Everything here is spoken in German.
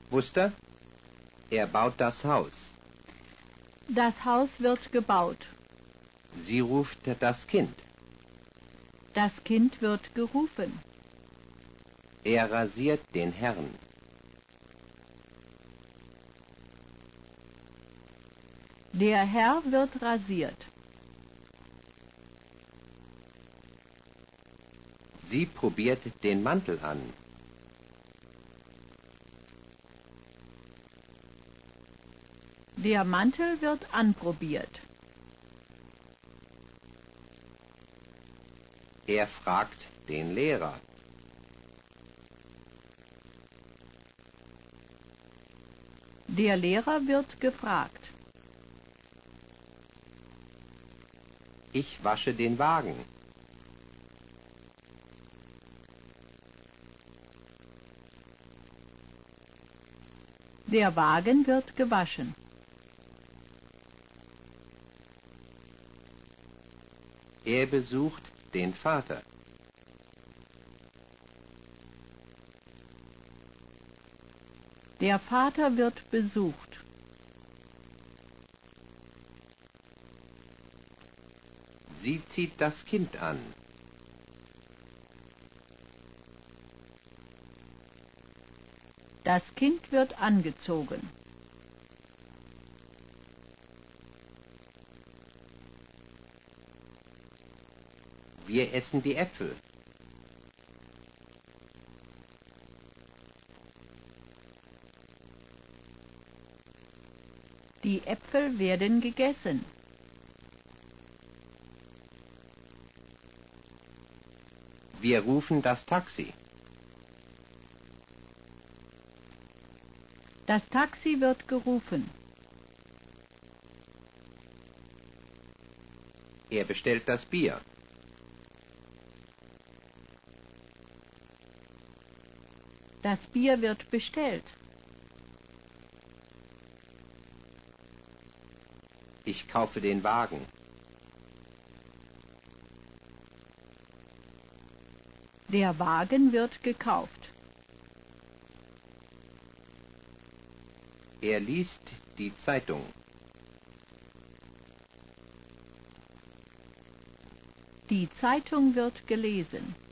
Wusste? Er baut das Haus. Das Haus wird gebaut. Sie ruft das Kind. Das Kind wird gerufen. Er rasiert den Herrn. Der Herr wird rasiert. Sie probiert den Mantel an. Der Mantel wird anprobiert. Er fragt den Lehrer. Der Lehrer wird gefragt. Ich wasche den Wagen. Der Wagen wird gewaschen. Er besucht den Vater. Der Vater wird besucht. Sie zieht das Kind an. Das Kind wird angezogen. Wir essen die Äpfel. Die Äpfel werden gegessen. Wir rufen das Taxi. Das Taxi wird gerufen. Er bestellt das Bier. Das Bier wird bestellt. Ich kaufe den Wagen. Der Wagen wird gekauft. Er liest die Zeitung. Die Zeitung wird gelesen.